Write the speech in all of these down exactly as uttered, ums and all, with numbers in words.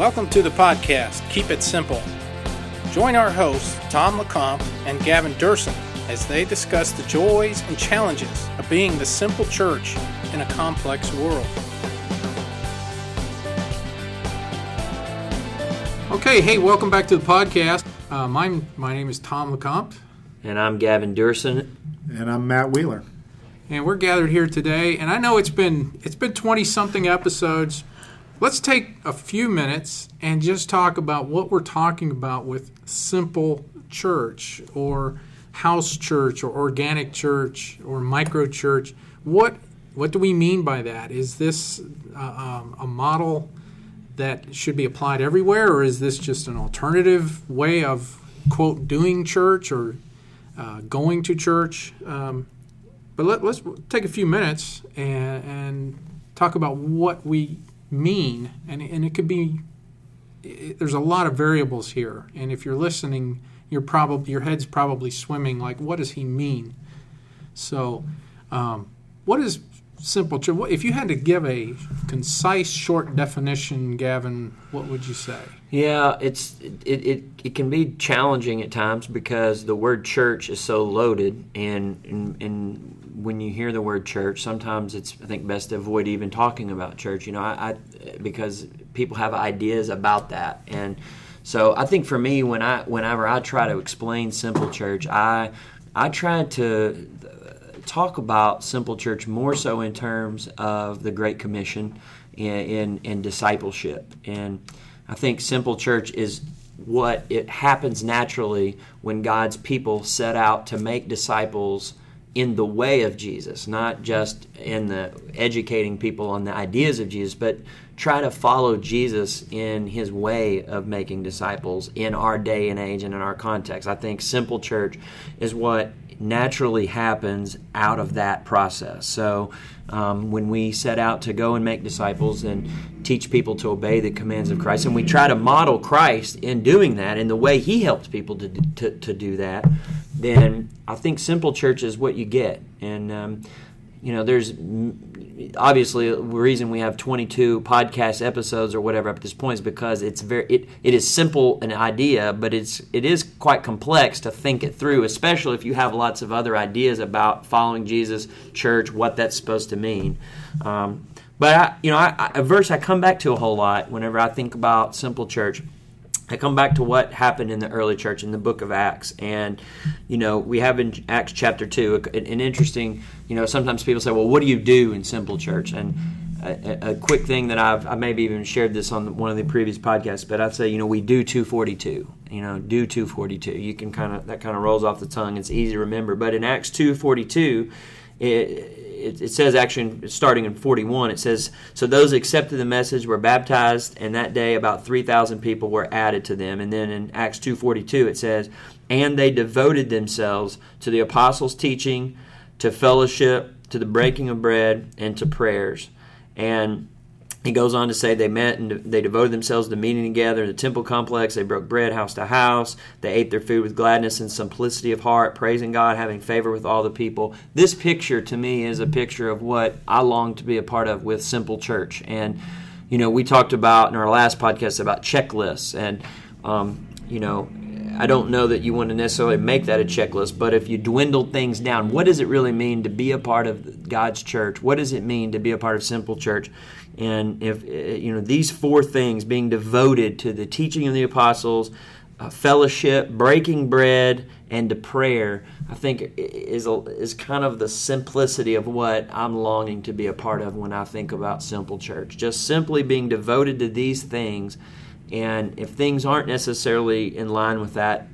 Welcome to the podcast, Keep It Simple. Join our hosts, Tom LeCompte and Gavin Durson, as they discuss the joys and challenges of being the simple church in a complex world. Okay, hey, welcome back to the podcast. Uh, my, my name is Tom LeCompte. And I'm Gavin Durson. And I'm Matt Wheeler. And we're gathered here today, and I know it's been it's been twenty-something episodes. Let's take a few minutes and just talk about what we're talking about with simple church or house church or organic church or micro church. What what do we mean by that? Is this uh, um, a model that should be applied everywhere, or is this just an alternative way of, quote, doing church or uh, going to church? Um, but let, let's take a few minutes and, and talk about what we mean, and and it could be. It, there's a lot of variables here, and if you're listening, you're probably your head's probably swimming. Like, what does he mean? So, um, what is simple church? If you had to give a concise, short definition, Gavin, what would you say? Yeah, it's it, it it can be challenging at times because the word church is so loaded, and, and and when you hear the word church, sometimes it's I think best to avoid even talking about church. You know, I, I because people have ideas about that, and so I think for me, when I whenever I try to explain simple church, I I try to talk about simple church more so in terms of the Great Commission and in, in discipleship. And I think simple church is what it happens naturally when God's people set out to make disciples in the way of Jesus, not just in the educating people on the ideas of Jesus, but try to follow Jesus in his way of making disciples in our day and age and in our context. I think simple church is what naturally happens out of that process. So um, when we set out to go and make disciples and teach people to obey the commands of Christ, and we try to model Christ in doing that, in the way he helped people to to, to do that, then I think simple church is what you get. And um, you know, there's obviously a reason we have twenty-two podcast episodes or whatever up to this point is because it's very it, it is simple an idea, but it's it is quite complex to think it through, especially if you have lots of other ideas about following Jesus, church, what that's supposed to mean. Um, but I, you know, I, I, a verse I come back to a whole lot whenever I think about simple church. I come back to what happened in the early church in the book of Acts. And, you know, we have in Acts chapter two, an interesting, you know, sometimes people say, well, what do you do in simple church? And a, a quick thing that I've, I maybe even shared this on one of the previous podcasts, but I'd say, you know, we do two forty-two, you know, do two forty-two. You can kind of, that kind of rolls off the tongue. It's easy to remember. But in Acts two forty-two, it, It, it says, actually, starting in forty-one, it says, so those who accepted the message were baptized, and that day about three thousand people were added to them. And then in Acts two forty-two, it says, and they devoted themselves to the apostles' teaching, to fellowship, to the breaking of bread, and to prayers. And he goes on to say they met and they devoted themselves to meeting together in the temple complex. They broke bread house to house. They ate their food with gladness and simplicity of heart, praising God, having favor with all the people. This picture to me is a picture of what I long to be a part of with Simple Church. And, you know, we talked about in our last podcast about checklists. And, um, you know, I don't know that you want to necessarily make that a checklist, but if you dwindle things down, what does it really mean to be a part of God's church? What does it mean to be a part of Simple Church? And if you know these four things, being devoted to the teaching of the apostles, uh, fellowship, breaking bread, and to prayer, I think is a, is kind of the simplicity of what I'm longing to be a part of when I think about Simple Church. Just simply being devoted to these things, and if things aren't necessarily in line with that,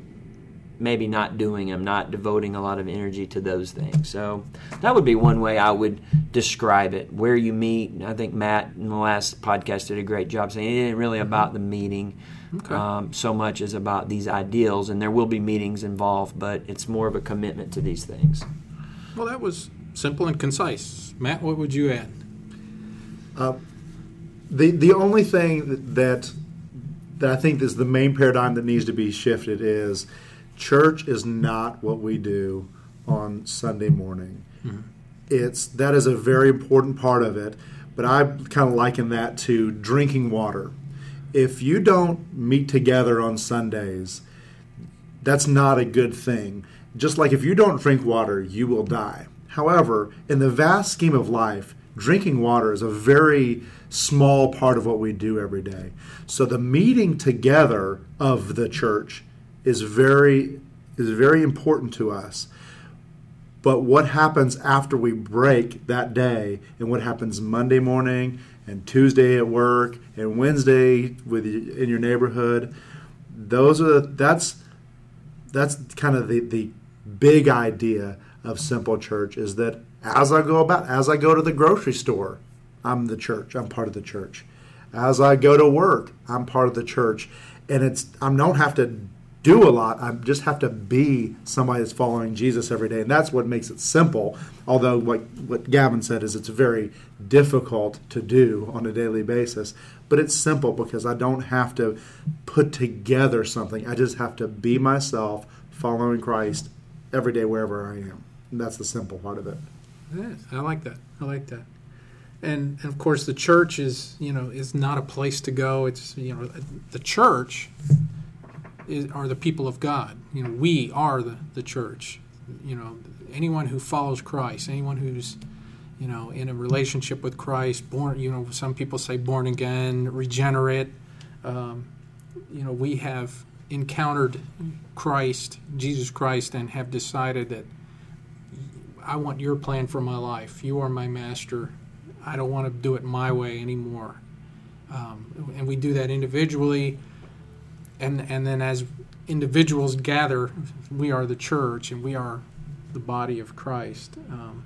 maybe not doing them, not devoting a lot of energy to those things. So that would be one way I would describe it. Where you meet, I think Matt in the last podcast did a great job saying it isn't really about the meeting okay. um, so much as about these ideals, and there will be meetings involved, but it's more of a commitment to these things. Well, that was simple and concise. Matt, what would you add? Uh, the the only thing that that I think is the main paradigm that needs to be shifted is church is not what we do on Sunday morning. Mm-hmm. It's that is a very important part of it, but I kind of liken that to drinking water. if you don't meet together on Sundays, that's not a good thing. Just like if you don't drink water, you will die. However, in the vast scheme of life, drinking water is a very small part of what we do every day. So the meeting together of the church is very is very important to us. But what happens after we break that day, and what happens Monday morning and Tuesday at work and Wednesday with you, in your neighborhood, those are the, that's that's kind of the, the big idea of Simple Church, is that as I go about, as I go to the grocery store, I'm the church. I'm part of the church. As I go to work, I'm part of the church. And it's I don't have to do a lot. I just have to be somebody that's following Jesus every day. And that's what makes it simple. Although what, what Gavin said is it's very difficult to do on a daily basis. But it's simple because I don't have to put together something. I just have to be myself, following Christ every day wherever I am. And that's the simple part of it. Yeah, I like that. I like that. And, and of course, the church is, you know, is not a place to go. It's, you know, the church is, are the people of God. You know, we are the, the church. You know, anyone who follows Christ, anyone who's, you know, in a relationship with Christ, born, you know, some people say born again, regenerate. Um, you know, we have encountered Christ, Jesus Christ, and have decided that I want your plan for my life. You are my master. I don't want to do it my way anymore. Um, and we do that individually. And and then as individuals gather, we are the church and we are the body of Christ. Um,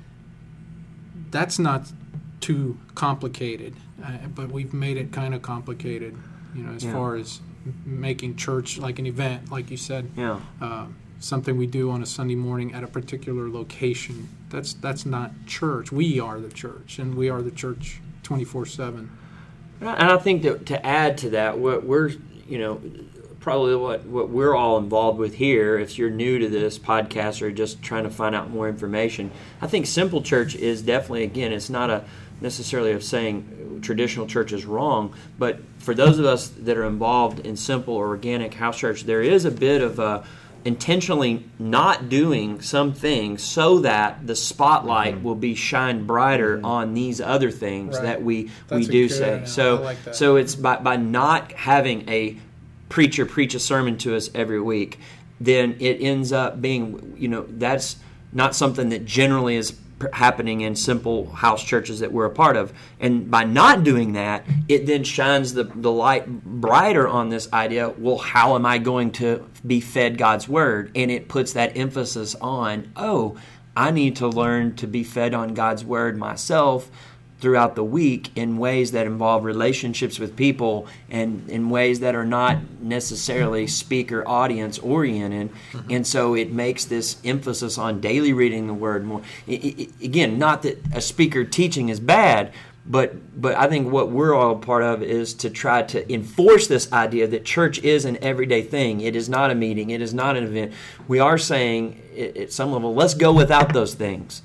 that's not too complicated, uh, but we've made it kind of complicated, you know, as yeah. far as making church like an event, like you said. Yeah. Uh, something we do on a Sunday morning at a particular location. That's that's not church. We are the church, and we are the church twenty-four seven. And I think that to add to that, what we're, you know, probably what, what we're all involved with here, if you're new to this podcast or just trying to find out more information, I think Simple Church is definitely, again, it's not a necessarily of saying traditional church is wrong, but for those of us that are involved in simple or organic house church, there is a bit of a intentionally not doing some things so that the spotlight mm-hmm. will be shined brighter mm-hmm. on these other things right. that we That's we do say. say. So like so it's by by not having a preacher preach a sermon to us every week, then it ends up being, you know, that's not something that generally is happening in simple house churches that we're a part of. And by not doing that, it then shines the, the light brighter on this idea, well, how am I going to be fed God's Word? And it puts that emphasis on, oh, I need to learn to be fed on God's Word myself throughout the week in ways that involve relationships with people and in ways that are not necessarily speaker audience oriented. Mm-hmm. And so it makes this emphasis on daily reading the Word more. It, it, again, not that a speaker teaching is bad, but but I think what we're all a part of is to try to enforce this idea that church is an everyday thing. It is not a meeting. It is not an event. We are saying at some level, let's go without those things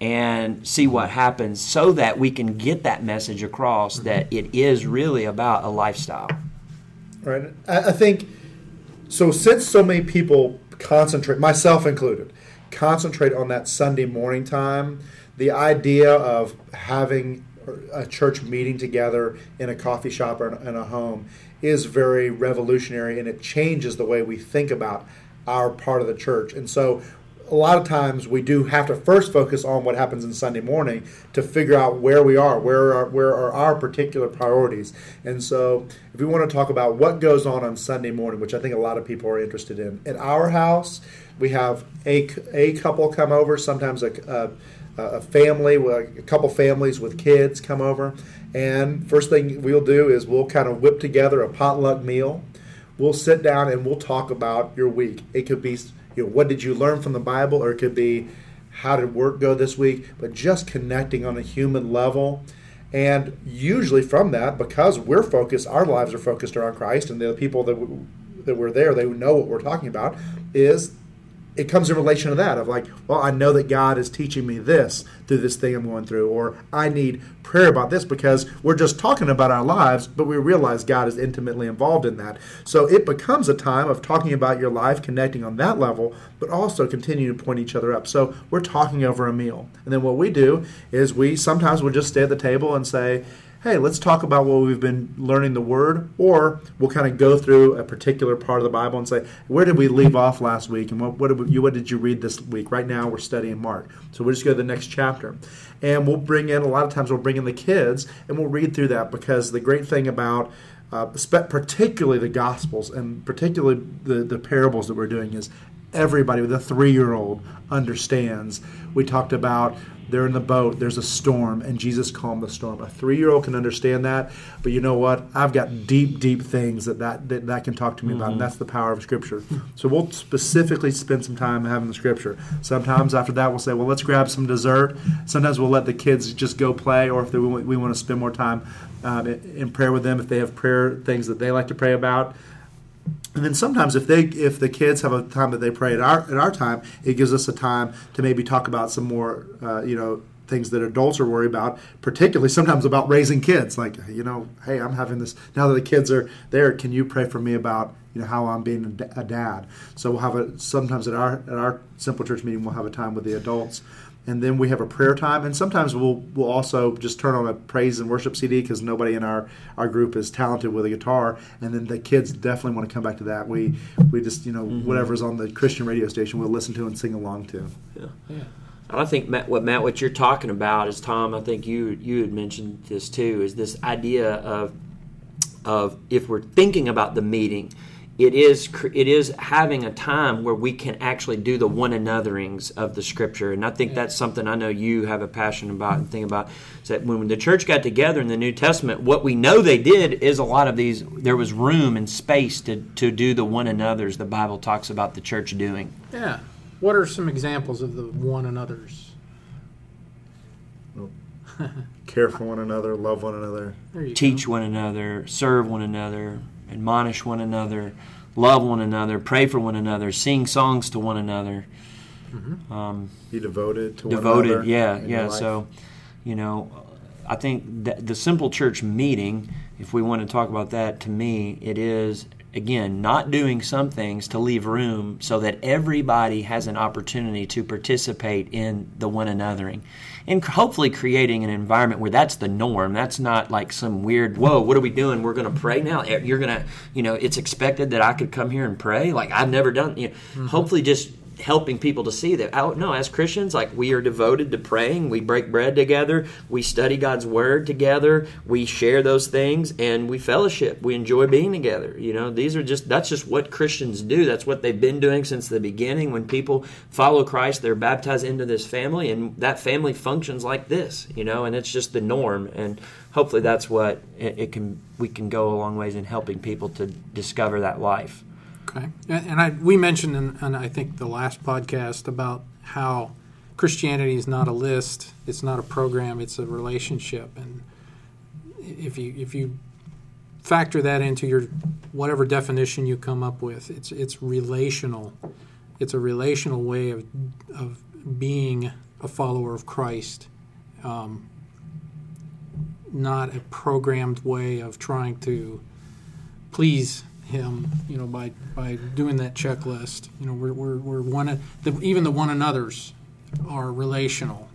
and see what happens so that we can get that message across that it is really about a lifestyle. Right. I think, so since so many people concentrate, myself included, concentrate on that Sunday morning time, the idea of having a church meeting together in a coffee shop or in a home is very revolutionary, and it changes the way we think about our part of the church. And so a lot of times we do have to first focus on what happens in Sunday morning to figure out where we are, where are, where are our particular priorities. And so if we want to talk about what goes on on Sunday morning, which I think a lot of people are interested in, at our house, we have a, a couple come over, sometimes a, a, a family, a couple families with kids come over. And first thing we'll do is we'll kind of whip together a potluck meal. We'll sit down and we'll talk about your week. It could be, you know, what did you learn from the Bible, or it could be, how did work go this week? But just connecting on a human level. And usually from that, because we're focused, our lives are focused around Christ, and the people that, we, that we're there, they know what we're talking about, is it comes in relation to that of like, well, I know that God is teaching me this through this thing I'm going through, or I need prayer about this, because we're just talking about our lives, but we realize God is intimately involved in that. So it becomes a time of talking about your life, connecting on that level, but also continuing to point each other up. So we're talking over a meal. And then what we do is we sometimes we'll just stay at the table and say, hey, let's talk about what we've been learning the Word, or we'll kind of go through a particular part of the Bible and say, where did we leave off last week, and what, what, did, you, what did you read this week? Right now we're studying Mark, so we'll just go to the next chapter. And we'll bring in, a lot of times we'll bring in the kids, and we'll read through that, because the great thing about uh, particularly the Gospels, and particularly the, the parables that we're doing, is everybody with a three-year-old understands. We talked about they're in the boat, there's a storm, and Jesus calmed the storm. A three-year-old can understand that, but you know what? I've got deep, deep things that that, that, that can talk to me mm-hmm. about, and that's the power of Scripture. So we'll specifically spend some time having the Scripture. Sometimes after that we'll say, well, let's grab some dessert. Sometimes we'll let the kids just go play, or if they, we want to spend more time um, in prayer with them, if they have prayer things that they like to pray about. And then sometimes if they if the kids have a time that they pray at our at our time, it gives us a time to maybe talk about some more uh, you know things that adults are worried about, particularly sometimes about raising kids. Like, you know, hey, I'm having this now that the kids are there. Can you pray for me about you know how I'm being a dad? So we'll have a sometimes at our at our Simple Church meeting we'll have a time with the adults. And then we have a prayer time, and sometimes we'll we'll also just turn on a praise and worship C D, because nobody in our, our group is talented with a guitar, and then the kids definitely want to come back to that. We we just, you know, mm-hmm. whatever's on the Christian radio station we'll listen to and sing along to. Yeah. yeah. I think, Matt, what Matt, what you're talking about is, Tom, I think you you had mentioned this too, is this idea of of if we're thinking about the meeting, It is it is having a time where we can actually do the one anotherings of the Scripture. And I think that's something I know you have a passion about and think about. Is that when the church got together in the New Testament, what we know they did is a lot of these, there was room and space to, to do the one another's the Bible talks about the church doing. Yeah. What are some examples of the one another's? Well, care for one another, love one another. Teach go. one another, serve one another, admonish one another, love one another, pray for one another, sing songs to one another. Mm-hmm. Um, Be devoted to devoted, one another. yeah, yeah. So, you know, I think that the Simple Church meeting, if we want to talk about that, to me, it is, again, not doing some things to leave room so that everybody has an opportunity to participate in the one anothering. And hopefully creating an environment where that's the norm. That's not like some weird, whoa, what are we doing? We're going to pray now? You're going to, you know, it's expected that I could come here and pray? Like, I've never done, you know, mm-hmm. hopefully just helping people to see that, oh, no, as Christians, like, we are devoted to praying. We break bread together. We study God's Word together. We share those things, and we fellowship. We enjoy being together. You know, these are just, that's just what Christians do. That's what they've been doing since the beginning. When people follow Christ, they're baptized into this family, and that family functions like this, you know, and it's just the norm. And hopefully that's what it, it can, we can go a long ways in helping people to discover that life. Okay, and I, we mentioned in, in I think the last podcast about how Christianity is not a list, it's not a program, it's a relationship, and if you if you factor that into your whatever definition you come up with, it's it's relational. It's a relational way of of being a follower of Christ, um, not a programmed way of trying to please Him, you know, by by doing that checklist. You know, we're we're, we're one the, even the one another's are relational,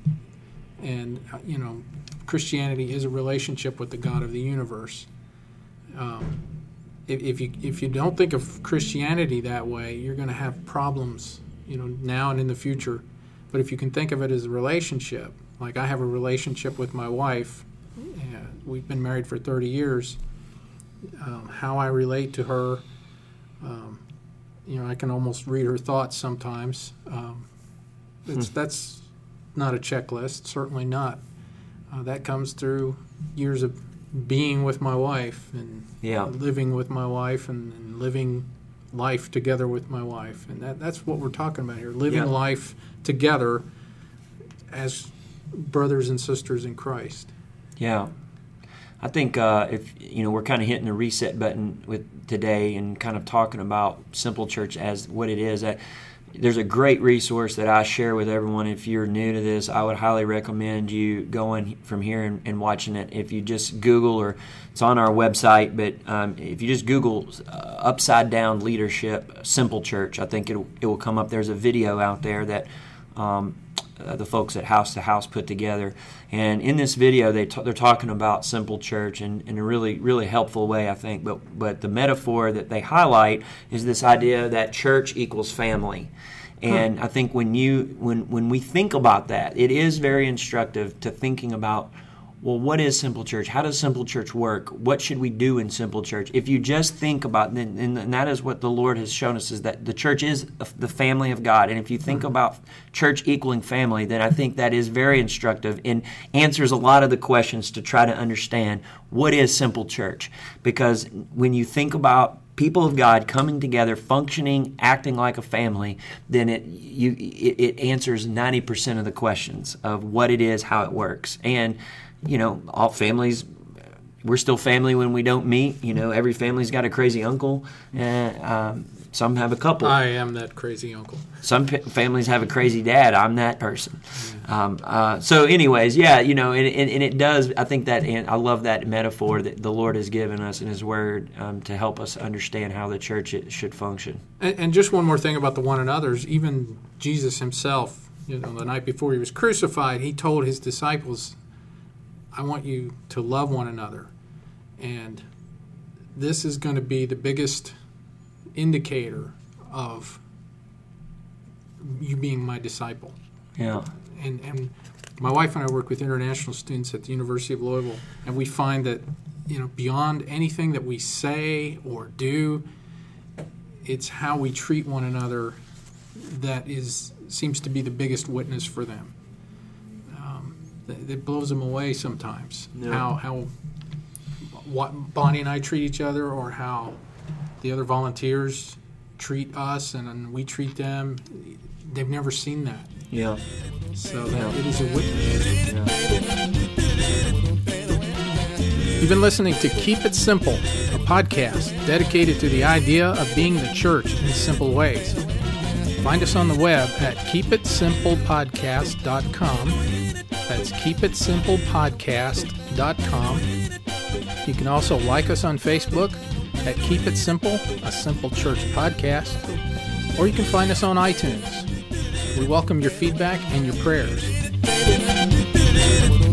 and you know, Christianity is a relationship with the God of the universe. Um, if, if you if you don't think of Christianity that way, you're going to have problems, you know, now and in the future. But if you can think of it as a relationship, like I have a relationship with my wife, and we've been married for thirty years. Um, how I relate to her, um, you know, I can almost read her thoughts sometimes. Um, it's, hmm. That's not a checklist, certainly not. Uh, that comes through years of being with my wife and yeah. living with my wife and, and living life together with my wife. And that, that's what we're talking about here, living yeah. life together as brothers and sisters in Christ. Yeah. I think uh, if you know we're kind of hitting the reset button with today and kind of talking about Simple Church as what it is. That there's a great resource that I share with everyone. If you're new to this, I would highly recommend you going from here and, and watching it. If you just Google, or it's on our website, but um, if you just Google uh, Upside Down Leadership Simple Church, I think it it will come up. There's a video out there that um, uh, the folks at House to House put together, and in this video they t- they're talking about Simple Church in, in a really really helpful way, I think. But but the metaphor that they highlight is this idea that church equals family. And I think when you when when we think about that, it is very instructive to thinking about, well, what is Simple Church? How does Simple Church work? What should we do in Simple Church? If you just think about, and, and that is what the Lord has shown us, is that the church is the family of God. And if you think about church equaling family, then I think that is very instructive and answers a lot of the questions to try to understand what is Simple Church. Because when you think about people of God coming together, functioning, acting like a family, then it you it, it answers ninety percent of the questions of what it is, how it works. And, you know, all families, we're still family when we don't meet. You know, every family's got a crazy uncle. And, um, some have a couple. I am that crazy uncle. Some p- families have a crazy dad. I'm that person. Yeah. Um, uh, so anyways, yeah, you know, and, and, and it does, I think that, and I love that metaphor that the Lord has given us in His Word um, to help us understand how the church it should function. And, and just one more thing about the one another's, even Jesus Himself, you know, the night before He was crucified, He told His disciples, I want you to love one another. And this is going to be the biggest indicator of you being my disciple. Yeah. And and my wife and I work with international students at the University of Louisville, and we find that, you know, beyond anything that we say or do, it's how we treat one another that is seems to be the biggest witness for them. Um, it, it blows them away sometimes. Yeah. How how what Bonnie and I treat each other, or how the other volunteers treat us and, and we treat them. They've never seen that. Yeah. So that yeah. it is a witness. Yeah. You've been listening to Keep It Simple, a podcast dedicated to the idea of being the church in simple ways. Find us on the web at keep it simple podcast dot com. That's keep it simple podcast dot com. You can also like us on Facebook at Keep It Simple, a Simple Church podcast, or you can find us on iTunes. We welcome your feedback and your prayers.